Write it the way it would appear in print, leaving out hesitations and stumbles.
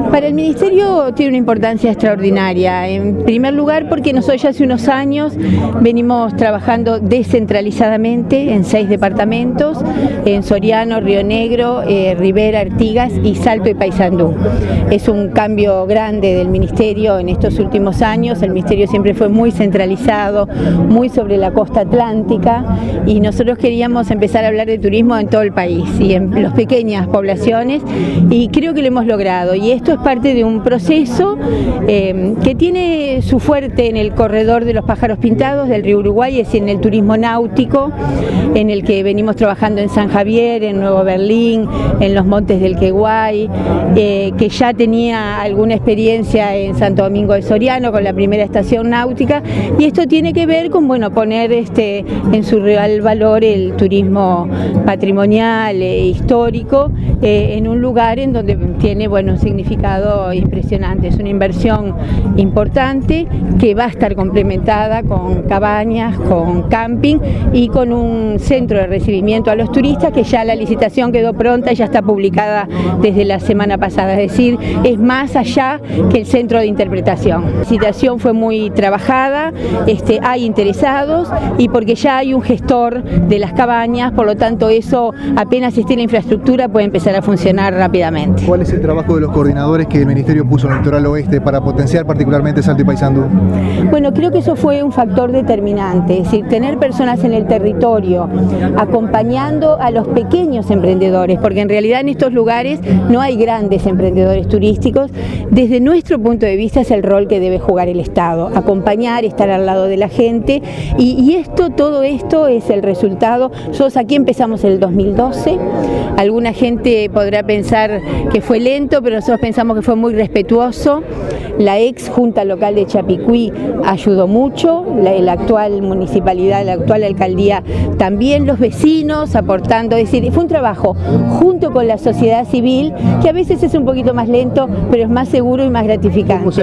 Para el Ministerio tiene una importancia extraordinaria. En primer lugar, porque nosotros ya hace unos años venimos trabajando descentralizadamente en 6 departamentos, en Soriano, Río Negro, Rivera, Artigas y Salto y Paysandú. Es un cambio grande del Ministerio en estos últimos años. El Ministerio siempre fue muy centralizado, muy sobre la costa atlántica, y nosotros queríamos empezar a hablar de turismo en todo el país y en las pequeñas poblaciones, y creo que lo hemos logrado. Y esto es parte de un proceso que tiene su fuerte en el corredor de los pájaros pintados del río Uruguay, es decir, en el turismo náutico, en el que venimos trabajando en San Javier, en Nuevo Berlín, en los montes del Queguay, que ya tenía alguna experiencia en Santo Domingo de Soriano con la primera estación náutica, y esto tiene que ver con poner en su real valor el turismo patrimonial e histórico en un lugar en donde tiene un significado impresionante. Es una inversión importante que va a estar complementada con cabañas, con camping y con un centro de recibimiento a los turistas, que ya la licitación quedó pronta y ya está publicada desde la semana pasada, es decir, es más allá que el centro de interpretación. La licitación fue muy trabajada, hay interesados, y porque ya hay un gestor de las cabañas, por lo tanto eso, apenas esté la infraestructura, puede empezar a funcionar rápidamente. ¿Cuál es el trabajo de los coordinadores que el Ministerio puso en el litoral oeste para potenciar particularmente Salto y Paysandú? Bueno, creo que eso fue un factor determinante, es decir, tener personas en el territorio acompañando a los pequeños emprendedores, porque en realidad en estos lugares no hay grandes emprendedores turísticos. Desde nuestro punto de vista es el rol que debe jugar el Estado, acompañar, estar al lado de la gente, y todo esto es el resultado. Nosotros aquí empezamos en el 2012, alguna gente podrá pensar que fue lento, pero nosotros pensamos que fue muy respetuoso. La ex Junta Local de Chapicuí ayudó mucho, la actual municipalidad, la actual alcaldía también, los vecinos aportando, es decir, fue un trabajo junto con la sociedad civil que a veces es un poquito más lento, pero es más seguro y más gratificante.